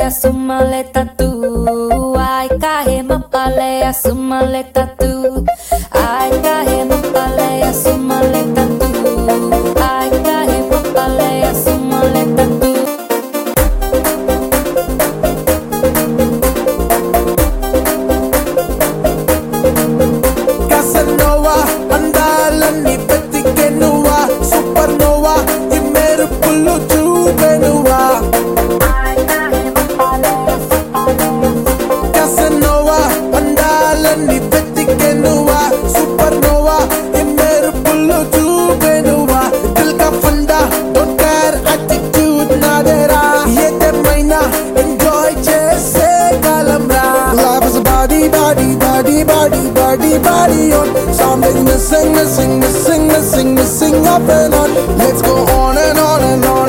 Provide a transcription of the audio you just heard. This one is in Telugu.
sumale tatu. Ai kahe mapale sumale tatu. Ai kahe mapale sumale tatu. Ai kahe mapale sumale tatu. Casanova, andalanni వెతికెనువా సూపర్నోవా ఈ మెరుపులు చూపెనువా Casanova, అందాలన్నీ వెతికెనువా సూపర్నోవా ఈ మెరుపులు చూపెనువా దిల్ కా ఫండా డోంట్ కేర్ యాటిట్యూడ్ నాదేరా ఏదేమైనా ఎంజాయ్ చేసే కాలంరా Life is a body body body body body body on Something's missing, missing, missing, missing, missing up and on Let's go on and on and on